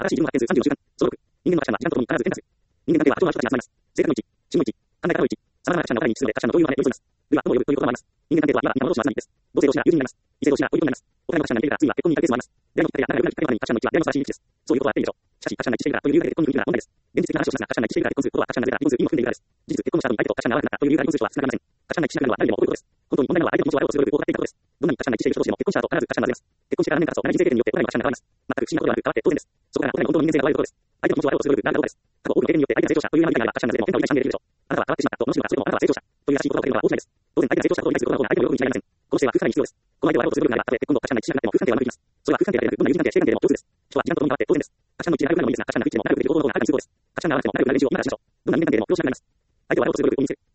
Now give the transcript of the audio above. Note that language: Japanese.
新しい自分を発見する30の習慣。総録。人間のアクションは時間とともに必ず変化する。人間の関係はある程度の人たちに集まります。性格の1、信の1、考え方の1、様々なアクションの中に位置するので、アクションのどういう場面で寄り添います。ルは友を呼ぶということもあります。人間関係は今同士はつながりです。同性同士が友人になります。異性同士が恋人になります。お互いのアクションが似ているから次は結婚に至るケースもあります。出会いのきっかけや仲良くなるきっかけまでにアクションの1は出会いの素晴らしい道です。そういうことはあっていいでしょう。しかし、アクションが一致しているからという理由だけで結婚に来るのは問題です。現実的な話をしますが、アクションが一致しているから結婚することはアクションが出るから離婚する意味を含んでいるからです。事実、結婚した後に相手とアクションが合わなくなったという理由が離婚する人は少なくありません。アクションが一致しなくなるのは誰でも起こることです。本当に問題なのは相手の気持ちを相手を強くこうがっていたことです。どんなにアクションが一致している人同士でも結婚した後必ずアクションが出ます。結婚してから何年か経つと同じ人生経験によってお互いのアクションが変わります。全く不思議なことではなく変わって当然です。そこからお互いの本当の人間性が現れることです。相手の気持ちを相手を強くなることです。過去多くの経験によって相手が成長したというような理解がアクションが出ても変化を一番できるでしょう。あなたは変わってしまったと、もしくはそれともあなたは成長したというらしいことが起きるのは大きいです。当然相手が成長したことに対することの方が相手の喜びに違いません。この姿勢は夫婦間に必要です。この相手を相手を強くなれば、たとえ結婚後アクションが一致しなくなっても夫婦関係はうまくいきます。それは夫婦関係だけでなく、どんな友人関係、性関係でも共通です。人は時間とともに変わって当然です。アクションの一致が良くなるのもいいですが、アクションが不一致でも仲良くできる方法の方がはるかに優れです。アクションが合わなくても仲良くなれる以上、今の話でしょう。どんな人間関係でも共通したくなります。相手は相手を強く見せる。